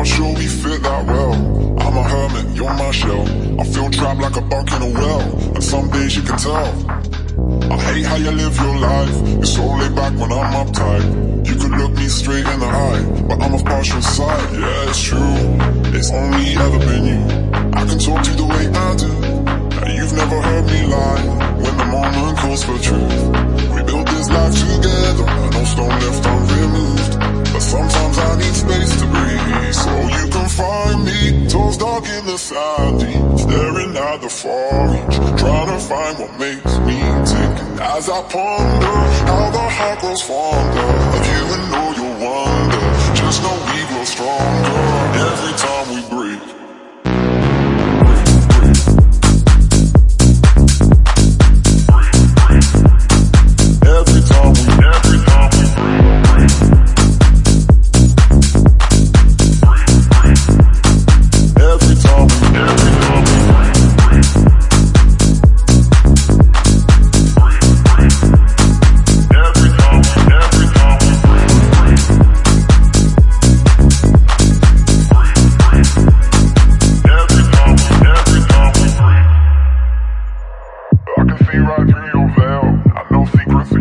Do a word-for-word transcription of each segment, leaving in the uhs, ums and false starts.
not sure we fit that well. I'm a hermit, you're my shell. I feel trapped like a buck in a well, and some days you can tell. I hate how you live your life. You're so laid back when I'm uptight. You could look me straight in the eye, but I'm of partial sight. Yeah, it's true, it's only ever been you. I can talk to you the way I do, and you've never heard me lie. When the moment calls for truth, we built this life together, no stone left unremoved. But sometimes I need space to breathe, so you can find me toes dark in the sand, staring at the far reach, trying to find what makes me tick. As I ponder how the heart grows fonder of you and know you'll wonder, just know we grow stronger every time we break.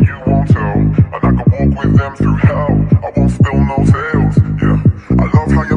With them through hell, I won't spill no tales. Yeah, I love how you